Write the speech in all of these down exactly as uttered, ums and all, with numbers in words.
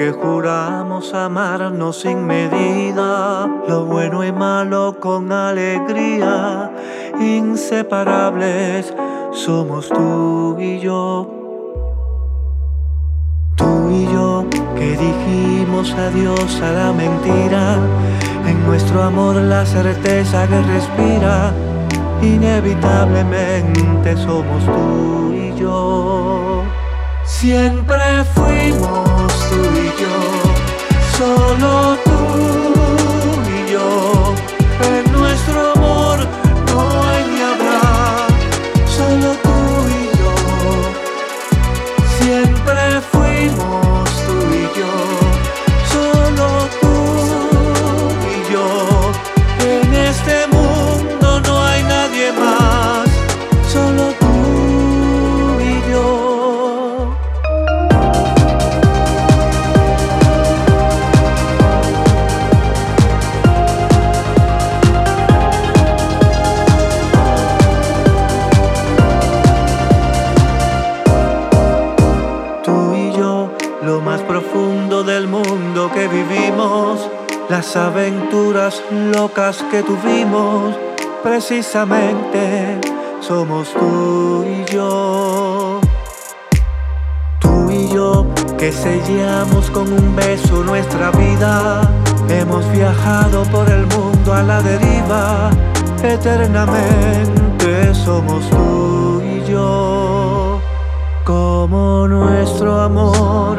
que juramos amarnos sin medida, lo bueno y malo con alegría, inseparables somos tú y yo. Tú y yo que dijimos adiós a la mentira, en nuestro amor la certeza que respira, inevitablemente somos tú y yo. Siempre fuimos tú y yo, solo tú y yo. En nuestro amor no hay ni habrá, solo tú y yo. Siempre fuimos tú y yo, solo tú y yo. En este mundo no hay nadie más, solo tú y yo. Lo más profundo del mundo que vivimos, las aventuras locas que tuvimos, precisamente somos tú y yo. Tú y yo que sellamos con un beso nuestra vida, hemos viajado por el mundo a la deriva, eternamente somos tú y yo. Como nuestro amor,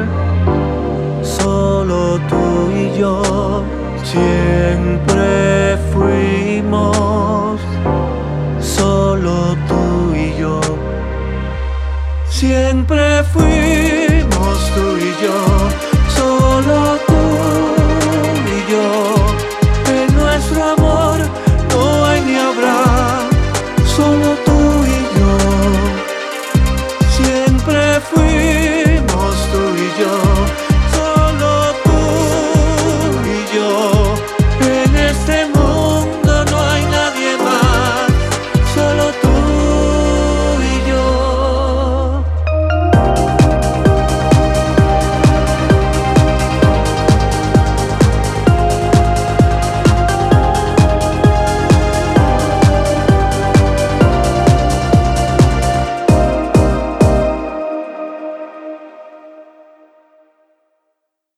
solo tú y yo, siempre fuimos, solo tú y yo. Siempre fuimos tú y yo.